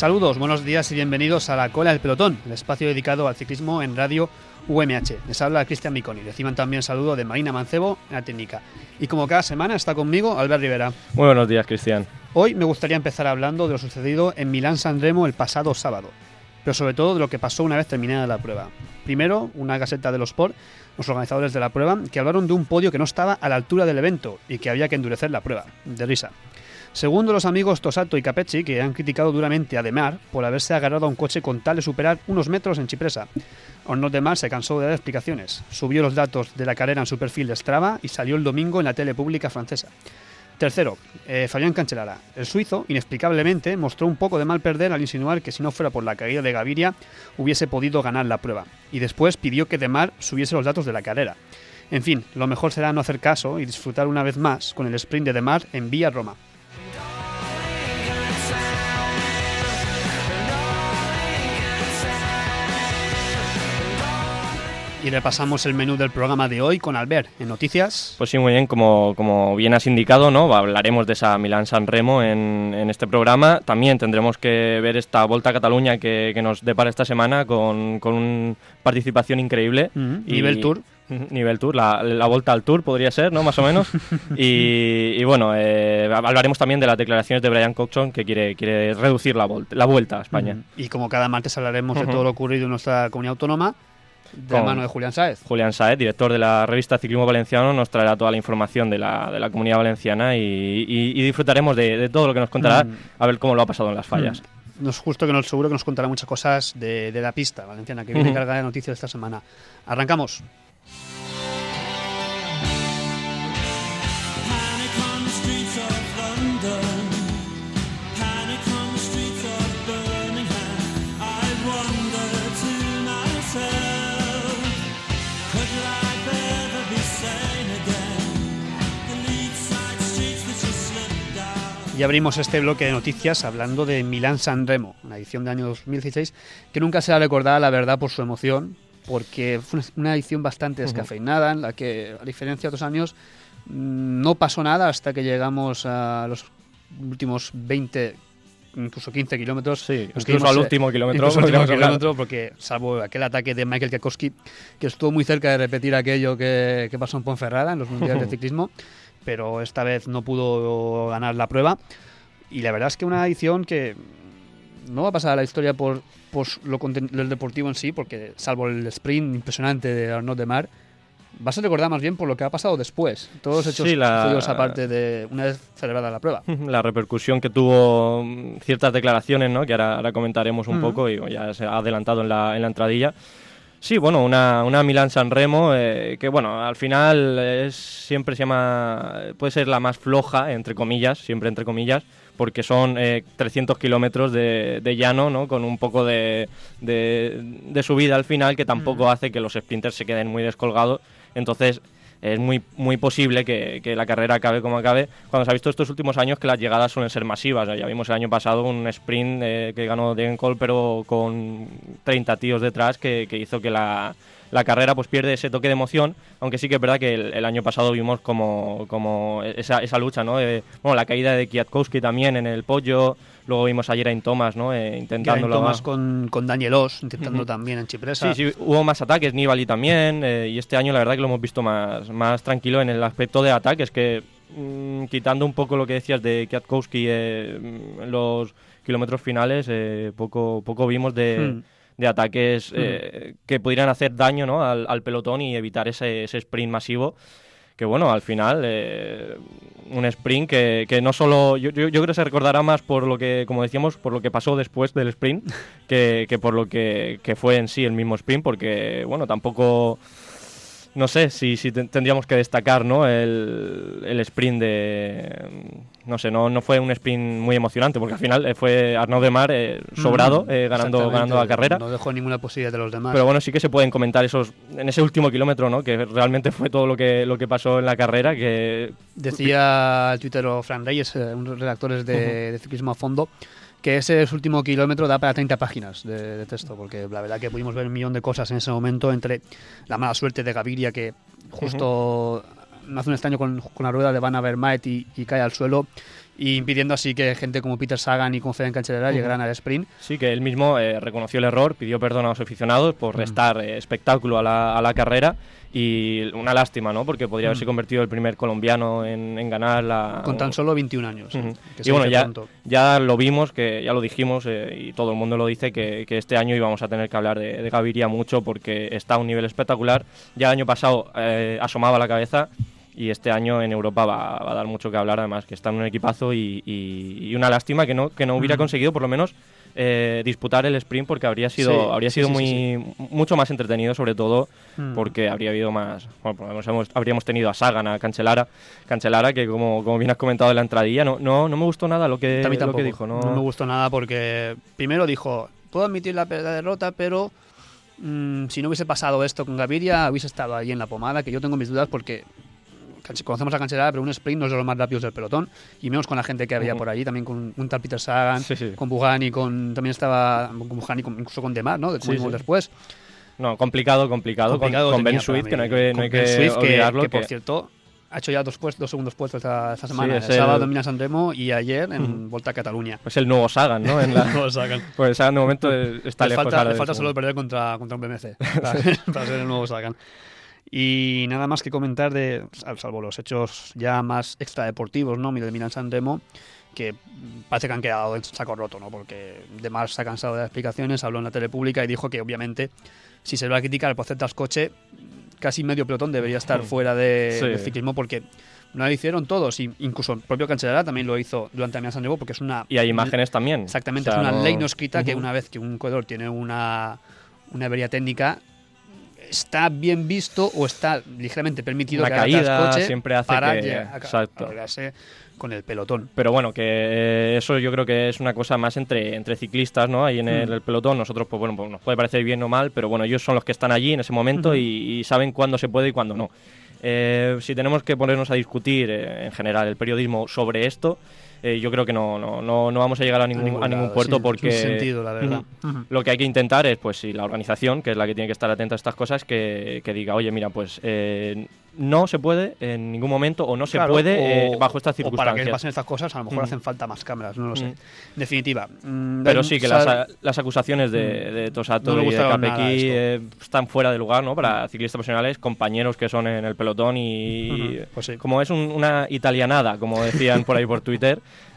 Saludos, buenos días y bienvenidos a La Cola del Pelotón, el espacio dedicado al ciclismo en Radio UMH. Les habla Cristian Miconi. Reciban también saludo de Marina Mancebo en la técnica. Y como cada semana está conmigo Albert Rivera. Muy buenos días, Cristian. Hoy me gustaría empezar hablando de lo sucedido en Milán-San Remo el pasado sábado, pero sobre todo de lo que pasó una vez terminada la prueba. Primero, una Gaceta dello Sport, los organizadores de la prueba, que hablaron de un podio que no estaba a la altura del evento y que había que endurecer la prueba. De risa. Segundo, los amigos Tosato y Capecchi, que han criticado duramente a De Mar por haberse agarrado a un coche con tal de superar unos metros en Cipresa. Arnaud De Mar se cansó de dar explicaciones, subió los datos de la carrera en su perfil de Strava y salió el domingo en la tele pública francesa. Tercero, Fabián Cancellara. El suizo, inexplicablemente, mostró un poco de mal perder al insinuar que si no fuera por la caída de Gaviria hubiese podido ganar la prueba. Y después pidió que De Mar subiese los datos de la carrera. En fin, lo mejor será no hacer caso y disfrutar una vez más con el sprint de De Mar en Vía Roma. Y repasamos el menú del programa de hoy con Albert en Noticias. Pues sí, muy bien, como bien has indicado, ¿no? Hablaremos de esa Milán-San Remo en este programa. También tendremos que ver esta Volta a Cataluña que nos depara esta semana con una participación increíble. Nivel Tour. Nivel Tour, la Volta al Tour podría ser, ¿no? Más o menos. y bueno, hablaremos también de las declaraciones de Brian Coxon, que quiere reducir la Vuelta a España. Y como cada martes hablaremos de todo lo ocurrido en nuestra comunidad autónoma, de la mano de Julián Sáez. Julián Sáez, director de la revista Ciclismo Valenciano, nos traerá toda la información de la comunidad valenciana y disfrutaremos de todo lo que nos contará, a ver cómo lo ha pasado en las fallas. Seguro que nos contará muchas cosas de la pista valenciana, que viene cargada de noticias esta semana. Arrancamos. Y abrimos este bloque de noticias hablando de Milán-San Remo, una edición del año 2016 que nunca será recordada, la verdad, por su emoción, porque fue una edición bastante descafeinada, en la que, a diferencia de otros años, no pasó nada hasta que llegamos a los últimos 20, incluso 15 kilómetros. Sí, incluso al último kilómetro. Porque salvo aquel ataque de Michael Kwiatkowski, que estuvo muy cerca de repetir aquello que pasó en Ponferrada en los mundiales de ciclismo, pero esta vez no pudo ganar la prueba. Y la verdad es que una edición que no va a pasar a la historia por lo deportivo en sí, porque salvo el sprint impresionante de Arnaud De Mar, va a ser recordada más bien por lo que ha pasado después. Todos los hechos sucedidos aparte de una vez celebrada la prueba. La repercusión que tuvo ciertas declaraciones, ¿no? Que ahora comentaremos un poco y ya se ha adelantado en la entradilla. Sí, bueno, una Milán-San Remo que, bueno, al final siempre se llama, puede ser la más floja, entre comillas, siempre entre comillas, porque son 300 kilómetros de llano, ¿no? Con un poco de subida al final, que tampoco hace que los sprinters se queden muy descolgados. Entonces es muy posible que la carrera acabe como acabe, cuando se ha visto estos últimos años que las llegadas suelen ser masivas. Ya vimos el año pasado un sprint que ganó Degenkolb, pero con 30 tíos detrás, que hizo que la carrera pues pierde ese toque de emoción, aunque sí que es verdad que el año pasado vimos como esa lucha, ¿no? La caída de Kwiatkowski también en el podio. Luego vimos a Geraint Thomas, ¿no? Intentándolo. Thomas con Daniel Oss, intentando también en Cipresa. Sí, hubo más ataques, Nibali también, y este año la verdad que lo hemos visto más tranquilo en el aspecto de ataques, que quitando un poco lo que decías de Kwiatkowski en los kilómetros finales, poco vimos de ataques que pudieran hacer daño, ¿no? al pelotón y evitar ese sprint masivo. Que bueno, al final un sprint que no solo, yo creo que se recordará más por lo que, como decíamos, por lo que pasó después del sprint que por lo que fue en sí el mismo sprint, porque bueno, tampoco, no sé si tendríamos que destacar, ¿no? el sprint no sé, no fue un sprint muy emocionante, porque al final fue Arnaud De Mar sobrado, ganando la carrera. No dejó ninguna posibilidad de los demás. Pero bueno, sí que se pueden comentar en ese último kilómetro, ¿no? Que realmente fue todo lo que pasó en la carrera. Que decía el tuitero Fran Reyes, uno de los redactores de Ciclismo a Fondo, que ese último kilómetro da para 30 páginas de texto, porque la verdad que pudimos ver un millón de cosas en ese momento, entre la mala suerte de Gaviria, que justo hace un extraño con la rueda de Van Avermaet y cae al suelo, y impidiendo así que gente como Peter Sagan y como Fabián Cancellara llegaran al sprint. Sí, que él mismo reconoció el error, pidió perdón a los aficionados por restar espectáculo a la carrera, y una lástima, ¿no? Porque podría haberse convertido el primer colombiano en ganar la... Con tan solo 21 años. Y bueno, ya lo vimos, que ya lo dijimos, y todo el mundo lo dice, que este año íbamos a tener que hablar de Gaviria mucho, porque está a un nivel espectacular. Ya el año pasado asomaba la cabeza, y este año en Europa va a dar mucho que hablar, además que está en un equipazo, y una lástima que no hubiera conseguido por lo menos disputar el sprint, porque habría sido mucho más entretenido, sobre todo porque habría habido más, bueno, por lo menos habríamos tenido a Sagan, a Cancellara, que como bien has comentado en la entradilla, no me gustó nada lo que dijo. No me gustó nada porque primero dijo, puedo admitir la derrota, pero si no hubiese pasado esto con Gaviria, hubiese estado ahí en la pomada, que yo tengo mis dudas porque conocemos a Cancellara, pero un sprint no es de los más rápidos del pelotón, y menos con la gente que había por allí, también con un tal Peter Sagan, con Bugani, también estaba con Bugani, incluso con Demar, ¿no? Después. No, complicado con Ben Swift, que no hay que olvidarlo. Que por cierto, ha hecho ya dos segundos puestos esta semana, el sábado en Milán-San Remo y ayer en Volta a Cataluña. Pues el nuevo Sagan, ¿no? El nuevo Sagan. Pues Sagan de momento está lejos. Le falta solo perder contra un BMC para ser el nuevo Sagan. Y nada más que comentar salvo los hechos ya más extradeportivos, ¿no? De Milán-San Remo, que parece que han quedado en saco roto, ¿no? Porque Demar se ha cansado de las explicaciones, habló en la tele pública y dijo que obviamente si se va a criticar por ciertas coches, casi medio pelotón debería estar fuera del ciclismo, porque no lo hicieron todos, incluso el propio Cancellara también lo hizo durante Milán-San Remo, porque es una... Y hay imágenes también. Exactamente, o sea, es una ley no escrita que una vez que un corredor tiene una avería técnica, está bien visto o está ligeramente permitido la que caída coche siempre hace para que cargarse con el pelotón. Pero bueno, que eso yo creo que es una cosa más entre ciclistas, ¿no? Ahí en el pelotón, nosotros pues bueno, pues nos puede parecer bien o mal, pero bueno, ellos son los que están allí en ese momento y saben cuándo se puede y cuándo no. Si tenemos que ponernos a discutir en general el periodismo sobre esto, yo creo que no vamos a llegar a ningún puerto, porque sentido, la verdad. Lo que hay que intentar es, pues si la organización, que es la que tiene que estar atenta a estas cosas, que diga, oye, mira, pues no se puede en ningún momento, o no se puede bajo estas circunstancias. O para que pasen estas cosas, a lo mejor hacen falta más cámaras, no lo sé. En definitiva. Pero sí, que las acusaciones de Tosato y de Capecchi están fuera de lugar, ¿no? Para ciclistas profesionales, compañeros que son en el pelotón y pues sí. Como es una italianada, como decían por ahí por Twitter,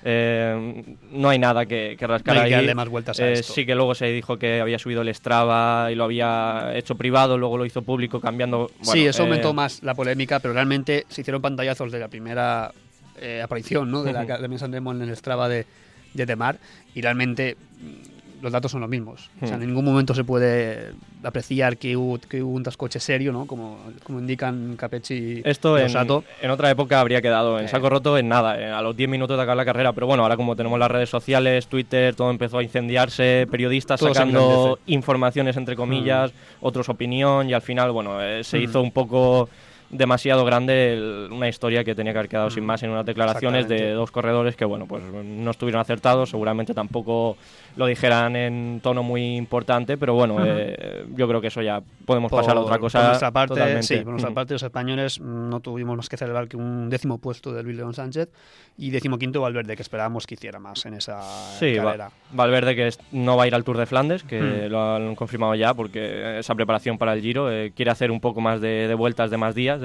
no hay nada que rascar ahí. Que darle más vueltas a esto. Sí, que luego se dijo que había subido el Strava y lo había hecho privado, luego lo hizo público cambiando... Bueno, sí, eso aumentó más la polémica, pero realmente se hicieron pantallazos de la primera aparición, ¿no? de Milán-San Remo en el Strava de Demar, y realmente los datos son los mismos. O sea, en ningún momento se puede apreciar que hubo un trascoche serio, ¿no? Como indican Capecchi y Tosato. En otra época habría quedado en saco roto en nada, a los 10 minutos de acabar la carrera, pero bueno, ahora como tenemos las redes sociales, Twitter, todo empezó a incendiarse, periodistas todo sacando informaciones entre comillas, otros opinión, y al final, bueno, se hizo un poco demasiado grande una historia que tenía que haber quedado sin más en unas declaraciones de dos corredores que, bueno, pues no estuvieron acertados, seguramente tampoco lo dijeran en tono muy importante, pero bueno, yo creo que eso ya podemos pasar a otra cosa. Por nuestra parte, sí, por nuestra parte los españoles no tuvimos más que celebrar que un 10º puesto de Luis León Sánchez y 15º Valverde, que esperábamos que hiciera más en esa carrera. Valverde, que no va a ir al Tour de Flandes, que lo han confirmado ya, porque esa preparación para el Giro quiere hacer un poco más de vueltas, de más días,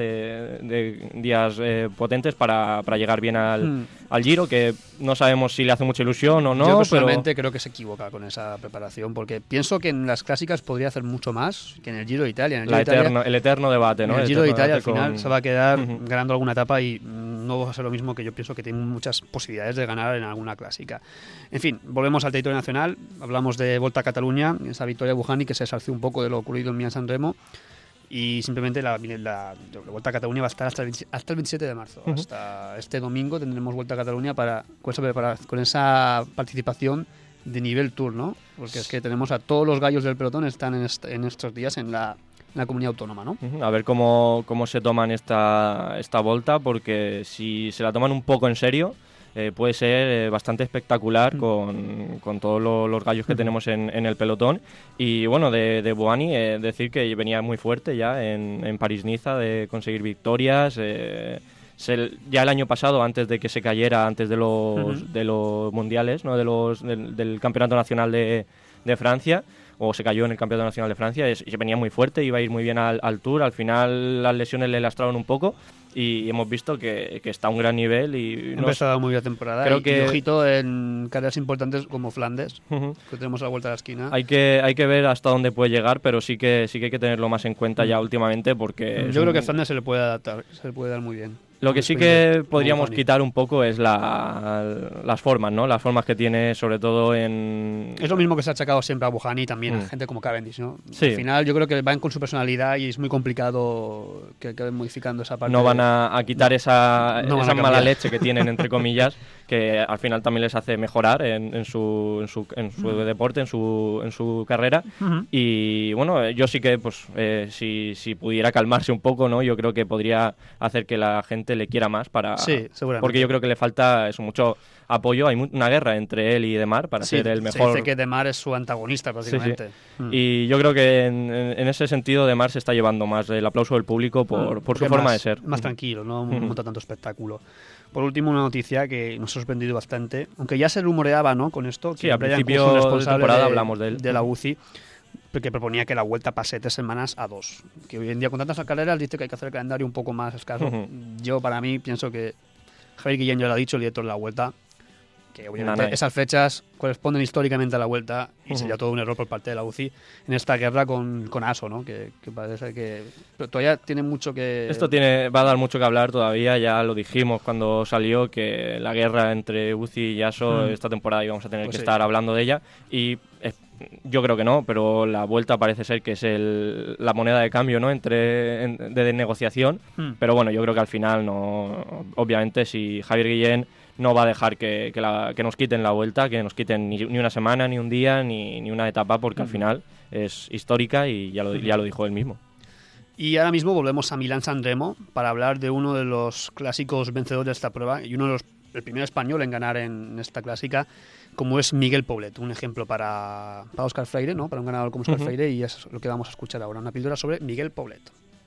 de días potentes para llegar bien al Giro, que no sabemos si le hace mucha ilusión o no. Yo personalmente creo que se equivoca con esa preparación, porque pienso que en las clásicas podría hacer mucho más que en el Giro de Italia. El eterno debate, ¿no? En el Giro de Italia al final se va a quedar ganando alguna etapa y no va a ser lo mismo, que yo pienso que tiene muchas posibilidades de ganar en alguna clásica. En fin, volvemos al territorio nacional, hablamos de Volta a Cataluña, esa victoria de Bugani que se salció un poco de lo ocurrido en Milán-San Remo. Y simplemente la Vuelta a Cataluña va a estar hasta el 27 de marzo. Hasta este domingo tendremos Vuelta a Cataluña con esa participación de nivel Tour, ¿no? Porque es que tenemos a todos los gallos del pelotón están en estos días en la comunidad autónoma, ¿no? A ver cómo se toman esta Volta, porque si se la toman un poco en serio, puede ser bastante espectacular con todos los gallos que tenemos en el pelotón. Y bueno, de Bugani decir que venía muy fuerte ya en París-Niza, de conseguir victorias, Ya el año pasado, antes de que se cayera, antes de los mundiales, ¿no? Del Campeonato Nacional de Francia, o se cayó en el Campeonato Nacional de Francia, y venía muy fuerte, iba a ir muy bien al Tour. Al final las lesiones le lastraron un poco y hemos visto que está a un gran nivel. Y empezado muy bien la temporada. Creo que ojito en carreras importantes como Flandes, que tenemos a la vuelta de la esquina. Hay que ver hasta dónde puede llegar, pero sí que hay que tenerlo más en cuenta ya últimamente, porque yo creo que Flandes se le puede adaptar, se le puede dar muy bien. Lo que sí que podríamos quitar un poco es las formas, ¿no? Las formas que tiene, sobre todo en... Es lo mismo que se ha achacado siempre a Bouhanni y también a gente como Cavendish, ¿no? Sí. Al final yo creo que van con su personalidad y es muy complicado que acaben modificando esa parte. No van a quitar esa mala leche que tienen, entre comillas, que al final también les hace mejorar en su deporte, en su carrera. Y bueno, yo sí que, pues, si pudiera calmarse un poco, ¿no? Yo creo que podría hacer que la gente le quiera más sí, seguramente. Porque yo creo que le falta eso, mucho apoyo. Hay una guerra entre él y Demar para ser el mejor. Se dice que Demar es su antagonista prácticamente. Sí. Y yo creo que en ese sentido Demar se está llevando más el aplauso del público por su forma de ser. Más tranquilo, no monta tanto espectáculo. Por último, una noticia que nos ha sorprendido bastante, aunque ya se rumoreaba, ¿no? Con esto, que al principio de temporada hablamos de él. De la UCI, que proponía que la vuelta pase de 3 semanas a 2. Que hoy en día con tantas carreras dice que hay que hacer el calendario un poco más escaso. Yo, para mí, pienso que Javier Guillén ya lo ha dicho, el director de la vuelta, que obviamente esas fechas corresponden históricamente a la vuelta y sería todo un error por parte de la UCI en esta guerra con ASO, ¿no? Que parece que... Pero todavía tiene mucho que... Esto va a dar mucho que hablar todavía, ya lo dijimos cuando salió, que la guerra entre UCI y ASO esta temporada íbamos a tener que estar hablando de ella, y yo creo que no, pero la vuelta parece ser que es la moneda de cambio, ¿no? de negociación, pero bueno, yo creo que al final no, obviamente si Javier Guillén no va a dejar que nos quiten la vuelta, que nos quiten ni una semana, ni un día, ni una etapa, porque al final es histórica y ya lo dijo él mismo. Y ahora mismo volvemos a Milán-San Remo para hablar de uno de los clásicos vencedores de esta prueba y el primer español en ganar en esta clásica, como es Miguel Poblet, un ejemplo para Óscar Freire, ¿no? Para un ganador como Óscar Freire, y es lo que vamos a escuchar ahora, una píldora sobre Miguel Poblet.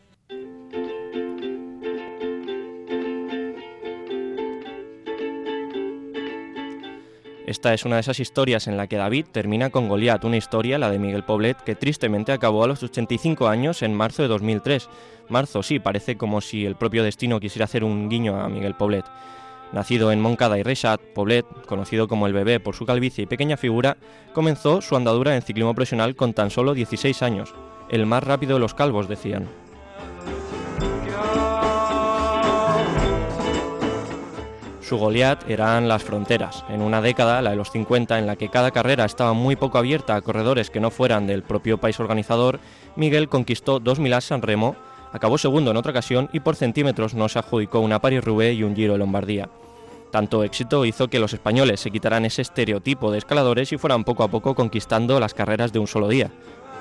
Esta es una de esas historias en la que David termina con Goliat, una historia, la de Miguel Poblet, que tristemente acabó a los 85 años en marzo de 2003. Marzo, sí, parece como si el propio destino quisiera hacer un guiño a Miguel Poblet. Nacido en Montcada y Reixac, Poblet, conocido como el Bebé por su calvicie y pequeña figura, comenzó su andadura en ciclismo profesional con tan solo 16 años. El más rápido de los calvos, decían. Su Goliat eran las fronteras. En una década, la de los 50, en la que cada carrera estaba muy poco abierta a corredores que no fueran del propio país organizador, Miguel conquistó 2 Milán-San Remo, acabó segundo en otra ocasión y por centímetros no se adjudicó una París-Roubaix y un Giro de Lombardía. Tanto éxito hizo que los españoles se quitaran ese estereotipo de escaladores y fueran poco a poco conquistando las carreras de un solo día.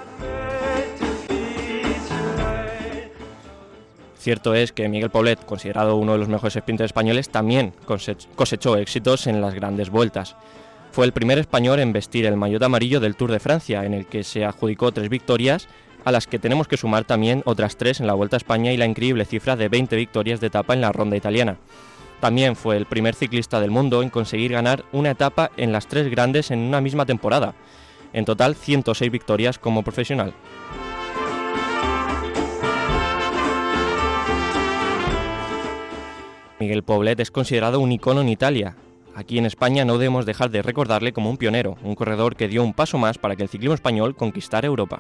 Cierto es que Miguel Poblet, considerado uno de los mejores sprinters españoles, también cosechó éxitos en las grandes vueltas. Fue el primer español en vestir el maillot amarillo del Tour de Francia, en el que se adjudicó 3 victorias, a las que tenemos que sumar también otras 3 en la Vuelta a España y la increíble cifra de 20 victorias de etapa en la ronda italiana. También fue el primer ciclista del mundo en conseguir ganar una etapa en las 3 grandes en una misma temporada. En total, 106 victorias como profesional. Miguel Poblet es considerado un icono en Italia. Aquí en España no debemos dejar de recordarle como un pionero, un corredor que dio un paso más para que el ciclismo español conquistara Europa.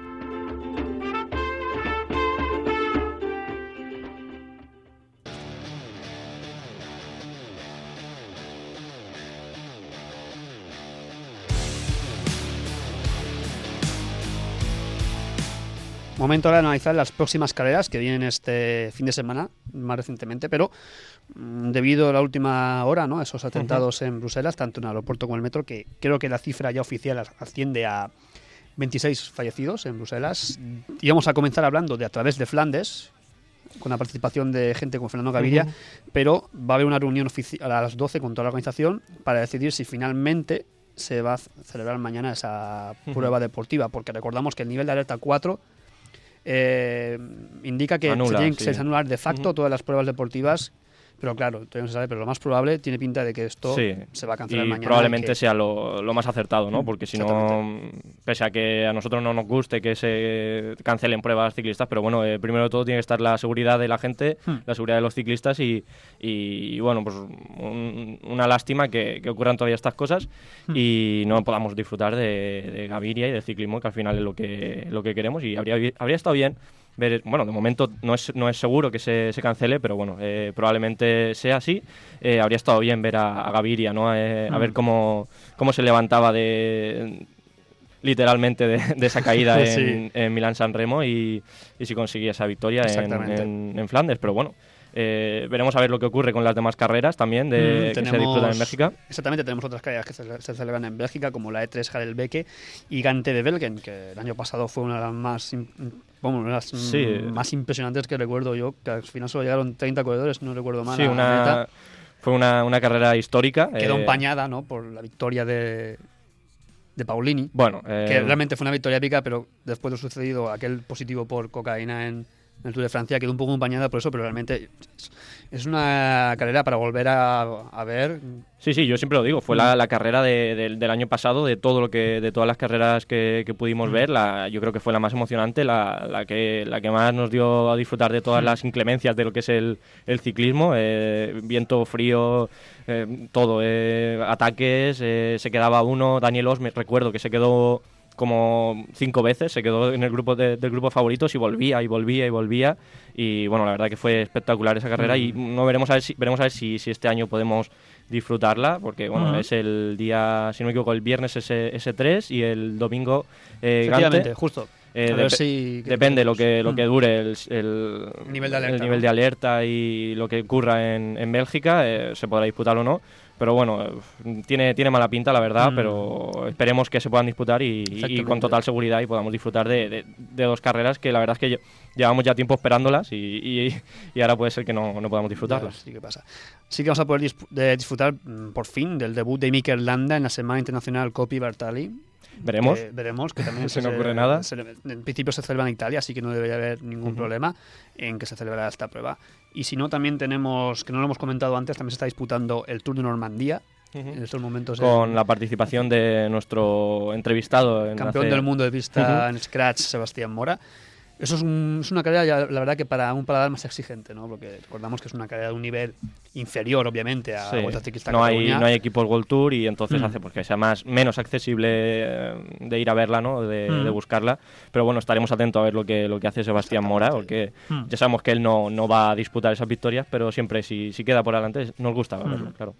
Momento ahora de analizar las próximas carreras que vienen este fin de semana, más recientemente, pero debido a la última hora, ¿no? Esos atentados en Bruselas, tanto en el aeropuerto como en el metro, que creo que la cifra ya oficial asciende a 26 fallecidos en Bruselas. Íbamos a comenzar hablando de A través de Flandes, con la participación de gente como Fernando Gaviria, pero va a haber una reunión oficial a las 12 con toda la organización para decidir si finalmente se va a celebrar mañana esa prueba deportiva, porque recordamos que el nivel de alerta 4 indica que se tienen que anular de facto todas las pruebas deportivas Pero claro, todavía no se sabe, pero lo más probable tiene pinta de que esto se va a cancelar y mañana. Probablemente sea lo más acertado, ¿no? Porque si no, pese a que a nosotros no nos guste que se cancelen pruebas ciclistas, pero bueno, primero de todo tiene que estar la seguridad de la gente, la seguridad de los ciclistas y bueno, pues una lástima que ocurran todavía estas cosas y no podamos disfrutar de Gaviria y del ciclismo, que al final es lo que queremos, y habría estado bien ver, bueno, de momento no es seguro que se cancele, pero bueno, probablemente sea así. Habría estado bien ver a Gaviria, ¿no? A ver cómo se levantaba literalmente de esa caída en Milán-San Remo y si conseguía esa victoria en Flandes, pero bueno. Veremos a ver lo que ocurre con las demás carreras también que se disputan en Bélgica. Exactamente, tenemos otras carreras que se celebran en Bélgica, como la E3 Harelbeke y Gante de Belgen, que el año pasado fue una de las más impresionantes que recuerdo yo, que al final solo llegaron 30 corredores, no recuerdo mal. Sí, fue una carrera histórica. Quedó empañada, ¿no?, por la victoria de Paulini, bueno, que realmente fue una victoria épica, pero después de lo sucedido, aquel positivo por cocaína en el Tour de Francia quedó un poco empañada por eso, pero realmente es una carrera para volver a ver. Sí, yo siempre lo digo, fue la carrera del año pasado, de todas las carreras que pudimos ver, yo creo que fue la más emocionante, la que más nos dio a disfrutar de todas las inclemencias de lo que es el ciclismo, viento frío, todo, ataques, se quedaba uno, Daniel Os, me recuerdo que se quedó como 5 veces, se quedó en el grupo del grupo de favoritos y volvía y bueno, la verdad que fue espectacular esa carrera y veremos a ver si este año podemos disfrutarla, porque bueno, es el día, si no me equivoco, el viernes ese 3 y el domingo Gante. Justo. Depende lo que dure el nivel de alerta y lo que ocurra en Bélgica, se podrá disputar o no. Pero bueno, tiene mala pinta, la verdad, pero esperemos que se puedan disputar y con total seguridad y podamos disfrutar de 2 carreras que la verdad es que llevamos ya tiempo esperándolas y ahora puede ser que no podamos disfrutarlas. Sí que pasa. Sí que vamos a poder disfrutar por fin del debut de Mikel Landa en la Semana Internacional Coppi Bartali. Veremos. Que también no ocurre nada. En principio se celebra en Italia, así que no debería haber ningún problema en que se celebrara esta prueba. Y si no, también tenemos, que no lo hemos comentado antes, también se está disputando el Tour de Normandía en estos momentos. Con la participación de nuestro entrevistado. Campeón del mundo de pista en Scratch, Sebastián Mora. Eso es una carrera, la verdad, que para un paladar más exigente, ¿no? Porque recordamos que es una carrera de un nivel inferior, obviamente, a la Vuelta Ciclista Cataluña. No hay equipos World Tour y entonces hace que sea menos accesible de ir a verla, ¿no? De buscarla. Pero bueno, estaremos atentos a ver lo que hace Sebastián Mora, porque ya sabemos que él no va a disputar esas victorias, pero siempre si queda por adelante nos gusta verlo, claro.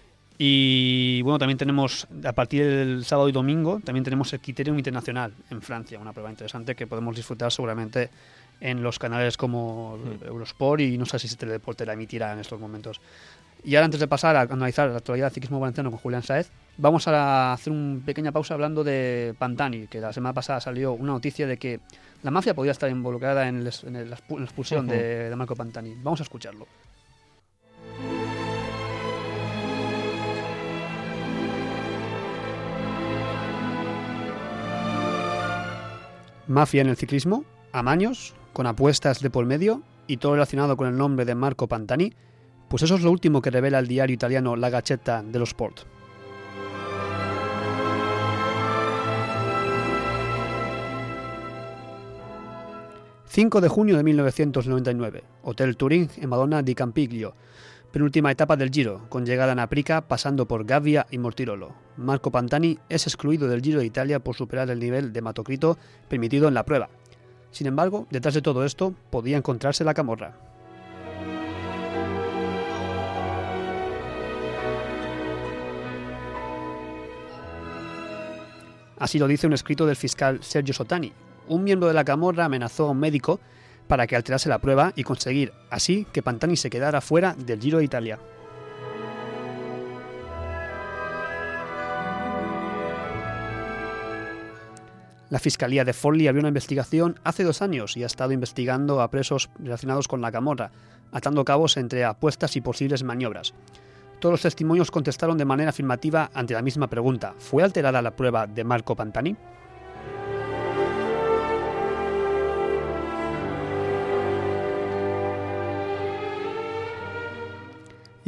Y bueno, también tenemos, a partir del sábado y domingo, también tenemos el Criterium Internacional en Francia, una prueba interesante que podemos disfrutar seguramente en los canales como Eurosport y no sé si Teledeporte la emitirá en estos momentos. Y ahora, antes de pasar a analizar la actualidad del ciclismo valenciano con Julián Sáez, vamos a hacer una pequeña pausa hablando de Pantani, que la semana pasada salió una noticia de que la mafia podía estar involucrada en la expulsión de Marco Pantani. Vamos a escucharlo. Mafia en el ciclismo, amaños, con apuestas de por medio y todo relacionado con el nombre de Marco Pantani, pues eso es lo último que revela el diario italiano La Gazzetta dello Sport. ...5 de junio de 1999... Hotel Turín en Madonna di Campiglio... penúltima etapa del Giro, con llegada en Aprica pasando por Gavia y Mortirolo. Marco Pantani es excluido del Giro de Italia por superar el nivel de hematocrito permitido en la prueba. Sin embargo, detrás de todo esto podía encontrarse la camorra. Así lo dice un escrito del fiscal Sergio Sotani. Un miembro de la camorra amenazó a un médico para que alterase la prueba y conseguir así que Pantani se quedara fuera del Giro de Italia. La Fiscalía de Forlì abrió una investigación hace 2 años y ha estado investigando a presos relacionados con la camorra, atando cabos entre apuestas y posibles maniobras. Todos los testimonios contestaron de manera afirmativa ante la misma pregunta: ¿fue alterada la prueba de Marco Pantani?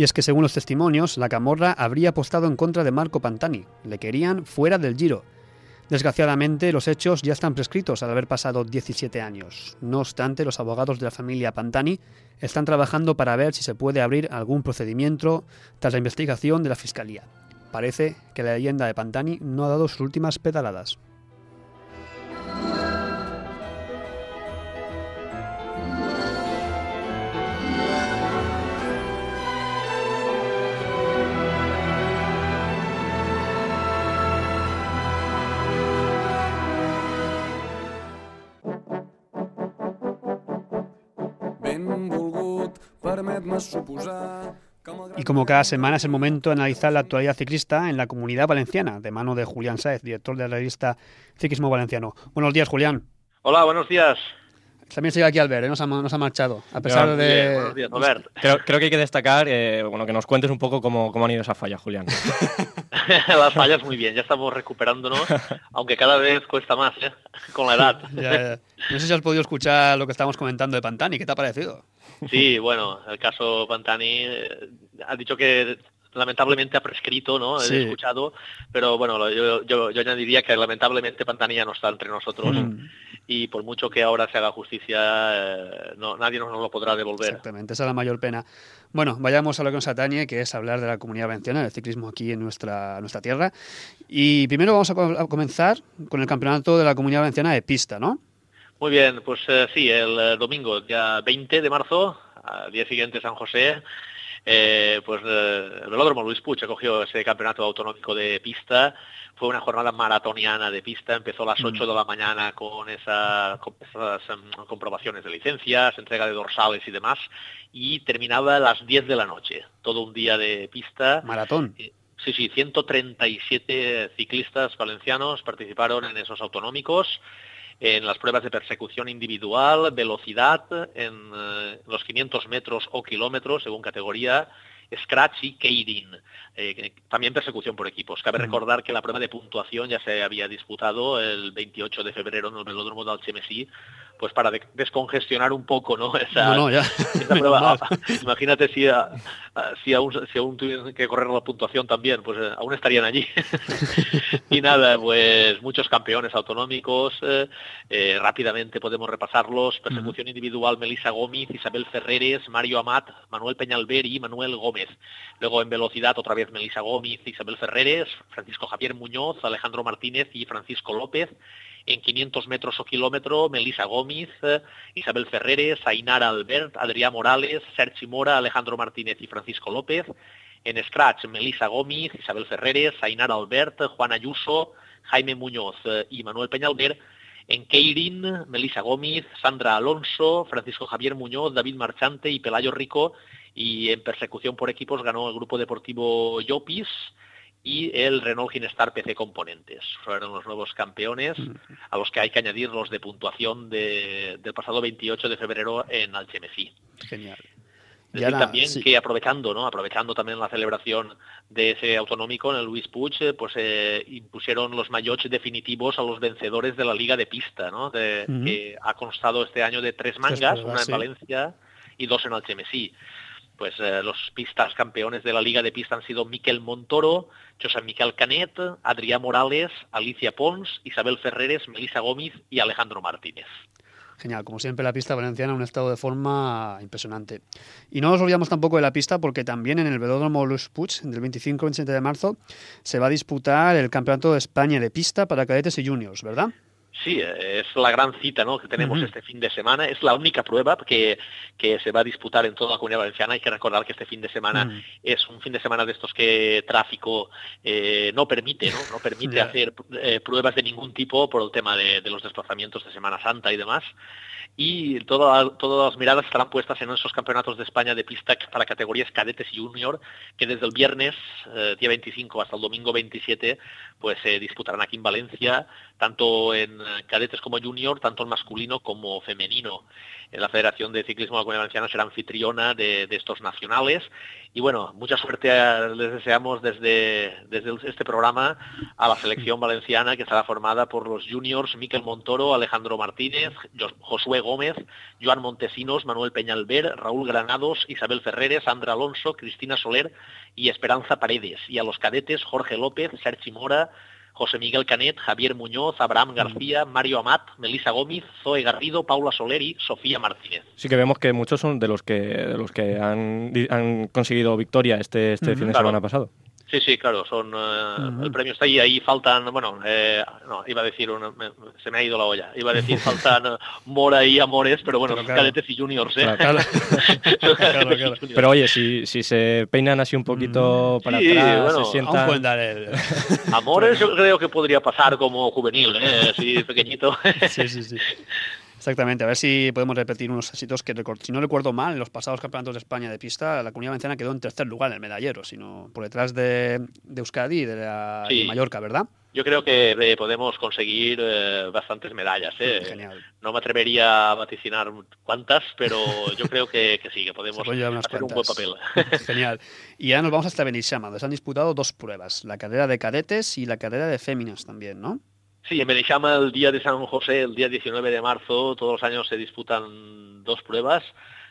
Y es que según los testimonios, la camorra habría apostado en contra de Marco Pantani. Le querían fuera del Giro. Desgraciadamente, los hechos ya están prescritos al haber pasado 17 años. No obstante, los abogados de la familia Pantani están trabajando para ver si se puede abrir algún procedimiento tras la investigación de la Fiscalía. Parece que la leyenda de Pantani no ha dado sus últimas pedaladas. Y como cada semana es el momento de analizar la actualidad ciclista en la Comunidad Valenciana, de mano de Julián Sáez, director de la revista Ciclismo Valenciano. Buenos días, Julián. Hola, buenos días. También sigue aquí Albert, nos ha marchado, a pesar de... Bien, buenos días, Albert. Creo que hay que destacar, que nos cuentes un poco cómo han ido esas fallas, Julián. Las fallas muy bien, ya estamos recuperándonos, aunque cada vez cuesta más, con la edad. Ya. No sé si has podido escuchar lo que estábamos comentando de Pantani, ¿qué te ha parecido? Sí, bueno, el caso Pantani ha dicho que lamentablemente ha prescrito, ¿no? Sí. He escuchado, pero bueno, yo añadiría que lamentablemente Pantani ya no está entre nosotros y por mucho que ahora se haga justicia, nadie nos lo podrá devolver. Exactamente, esa es la mayor pena. Bueno, vayamos a lo que nos atañe, que es hablar de la Comunidad Valenciana, del ciclismo aquí en nuestra tierra. Y primero vamos a comenzar con el campeonato de la Comunidad Valenciana de pista, ¿no? Muy bien, pues sí, el domingo, día 20 de marzo, al día siguiente San José, el velódromo Luis Puig acogió ese campeonato autonómico de pista. Fue una jornada maratoniana de pista, empezó a las 8 de la mañana con esas comprobaciones de licencias, entrega de dorsales y demás, y terminaba a las 10 de la noche, todo un día de pista. Maratón. Sí, 137 ciclistas valencianos participaron en esos autonómicos, en las pruebas de persecución individual, velocidad, en los 500 metros o kilómetros, según categoría, scratch y keirin, también persecución por equipos. Cabe recordar que la prueba de puntuación ya se había disputado el 28 de febrero en el velódromo de Algemesí, pues para descongestionar un poco, ¿no? Esa prueba. Imagínate si aún tuvieran que correr la puntuación también, pues aún estarían allí. Y nada, pues muchos campeones autonómicos, rápidamente podemos repasarlos. Persecución individual, Melissa Gómez, Isabel Ferreres, Mario Amat, Manuel Peñalver y Manuel Gómez. Luego en velocidad otra vez Melissa Gómez, Isabel Ferreres, Francisco Javier Muñoz, Alejandro Martínez y Francisco López. En 500 metros o kilómetro, Melissa Gómez, Isabel Ferreres, Ainara Albert, Adrià Morales, Sergi Mora, Alejandro Martínez y Francisco López. En scratch, Melissa Gómez, Isabel Ferreres, Ainara Albert, Juan Ayuso, Jaime Muñoz y Manuel Peñalver. En keirin, Melissa Gómez, Sandra Alonso, Francisco Javier Muñoz, David Marchante y Pelayo Rico. Y en persecución por equipos ganó el grupo deportivo Llopis y el Renault Ginestar PC Componentes. Fueron los nuevos campeones, a los que hay que añadir los de puntuación del pasado 28 de febrero en Algemesí. Genial. Decir también que aprovechando también la celebración de ese autonómico en el Luis Puig, pues impusieron los maillots definitivos a los vencedores de la Liga de Pista, ¿no? Que ha constado este año de 3 mangas, una en Valencia y 2 en Algemesí. Pues los pistas campeones de la Liga de Pista han sido Miquel Montoro, José Miquel Canet, Adrià Morales, Alicia Pons, Isabel Ferreres, Melissa Gómez y Alejandro Martínez. Genial, como siempre la pista valenciana en un estado de forma impresionante. Y no nos olvidamos tampoco de la pista porque también en el velódromo Luis Puig del 25 al 27 de marzo se va a disputar el Campeonato de España de pista para cadetes y juniors, ¿verdad? Sí, es la gran cita, ¿no?, que tenemos este fin de semana. Es la única prueba que se va a disputar en toda la Comunidad Valenciana. Hay que recordar que este fin de semana es un fin de semana de estos que tráfico no permite, ¿no? No permite hacer pruebas de ningún tipo por el tema de los desplazamientos de Semana Santa y demás. Y todas las miradas estarán puestas en esos campeonatos de España de pista para categorías cadetes y junior, que desde el viernes, día 25, hasta el domingo 27, pues se disputarán aquí en Valencia, tanto en cadetes como junior, tanto en masculino como femenino. La Federación de Ciclismo de la Comunidad Valenciana será anfitriona de estos nacionales. Y bueno, mucha suerte les deseamos desde este programa a la selección valenciana, que estará formada por los juniors Miquel Montoro, Alejandro Martínez, Josué Gómez, Joan Montesinos, Manuel Peñalver, Raúl Granados, Isabel Ferreres, Sandra Alonso, Cristina Soler y Esperanza Paredes. Y a los cadetes, Jorge López, Sergi Mora, José Miguel Canet, Javier Muñoz, Abraham García, Mario Amat, Melissa Gómez, Zoe Garrido, Paula Soler y Sofía Martínez. Sí que vemos que muchos son de los que han conseguido victoria este fin de semana pasado. Sí, claro, son el premio está ahí faltan, no, iba a decir, se me ha ido la olla, iba a decir faltan Mora y Amores, pero bueno, son cadetes y juniors, ¿eh? Claro. Pero oye, si se peinan así un poquito para atrás, bueno, se sientan... pueden dar el... Amores yo creo que podría pasar como juvenil, así pequeñito. Sí. Exactamente, a ver si podemos repetir unos éxitos que, si no recuerdo mal, en los pasados campeonatos de España de pista, la Comunidad Valenciana quedó en tercer lugar en el medallero, sino por detrás de Euskadi y de Mallorca, ¿verdad? Yo creo que podemos conseguir bastantes medallas. Genial. No me atrevería a vaticinar cuántas, pero yo creo que sí, que podemos hacer un buen papel. Genial. Y ahora nos vamos hasta Beneixama, donde se han disputado dos pruebas, la carrera de cadetes y la carrera de féminas también, ¿no? Sí, en Beneixama el día de San José, el día 19 de marzo, todos los años se disputan dos pruebas,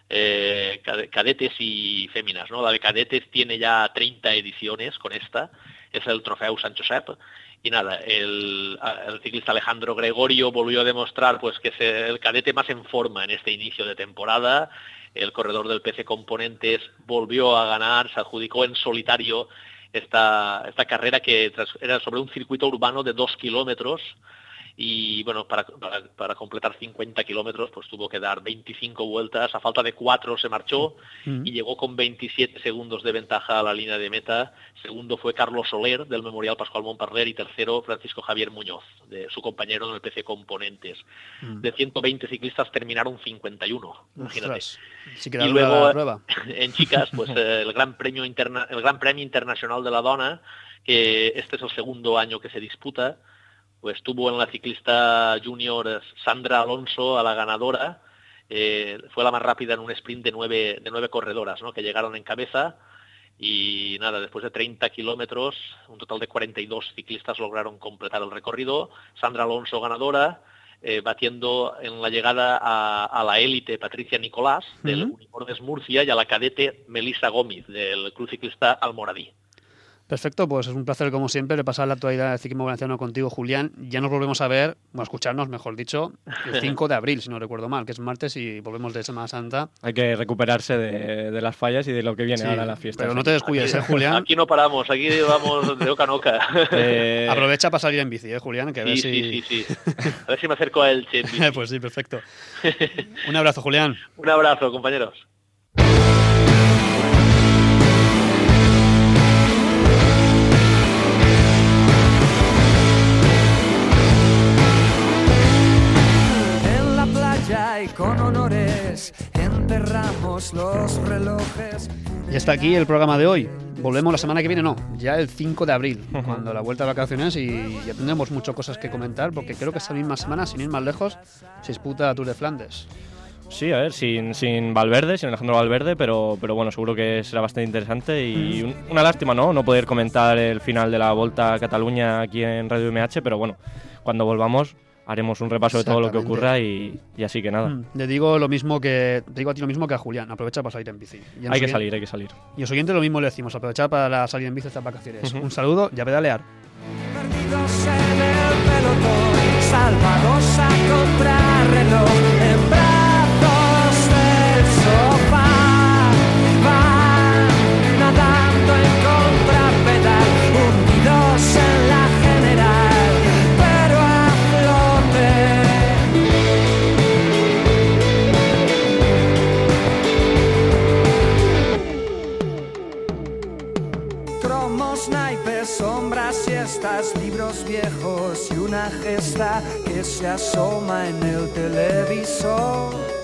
cadetes y féminas, ¿no? La de cadetes tiene ya 30 ediciones con esta, es el Trofeu Sant Josep, y nada, el ciclista Alejandro Gregorio volvió a demostrar pues que es el cadete más en forma en este inicio de temporada. El corredor del PC Componentes volvió a ganar, se adjudicó en solitario esta carrera que era sobre un circuito urbano de 2 kilómetros y bueno, para completar 50 kilómetros pues tuvo que dar 25 vueltas, a falta de 4 se marchó y llegó con 27 segundos de ventaja a la línea de meta. Segundo fue Carlos Soler del Memorial Pascual Montparler y tercero Francisco Javier Muñoz, de su compañero en el PC Componentes. De 120 ciclistas terminaron 51, imagínate. Sí, y luego la prueba. En chicas pues el Gran Premio Internacional de la Dona, que este es el segundo año que se disputa, pues tuvo en la ciclista junior Sandra Alonso a la ganadora, fue la más rápida en un sprint de nueve corredoras, ¿no? Que llegaron en cabeza y nada, después de 30 kilómetros, un total de 42 ciclistas lograron completar el recorrido. Sandra Alonso ganadora, batiendo en la llegada a la élite Patricia Nicolás del Unicordes Murcia y a la cadete Melissa Gómez del Club Ciclista Almoradí. Perfecto, pues es un placer como siempre repasar la actualidad del ciclismo valenciano contigo, Julián. Ya nos volvemos a ver, o a escucharnos, mejor dicho, el 5 de abril, si no recuerdo mal, que es martes y volvemos de Semana Santa. Hay que recuperarse de las fallas y de lo que viene ahora la fiesta. Pero no te descuides, Julián. Aquí no paramos, aquí vamos de oca en oca. Aprovecha para salir en bici, Julián, que a ver si... Sí. A ver si me acerco a Elche en bici. Pues sí, perfecto. Un abrazo, Julián. Un abrazo, compañeros. Y con honores enterramos los relojes. Y hasta aquí el programa de hoy. Volvemos la semana que viene, ya el 5 de abril, cuando la vuelta de vacaciones, y ya tendremos muchas cosas que comentar, porque creo que esa misma semana, sin ir más lejos, se disputa la Tour de Flandes. Sí, a ver, sin Valverde, sin Alejandro Valverde, pero bueno, seguro que será bastante interesante y una lástima, no poder comentar el final de la Volta a Cataluña aquí en Radio MH, pero bueno, cuando volvamos haremos un repaso de todo lo que ocurra y así que nada. Te digo a ti lo mismo que a Julián, aprovecha para salir en bici. Hay que salir. Y a los oyentes lo mismo le decimos, aprovechar para salir en bici estas vacaciones. Un saludo y a pedalear. Perdidos en el pelotón, salvados a contrarreloj, en brazos del sofá, van nadando en contrapedal, hundidos en la general, pero a flote. Cromos, naipes, sombras, siestas, libros viejos y una gesta que se asoma en el televisor.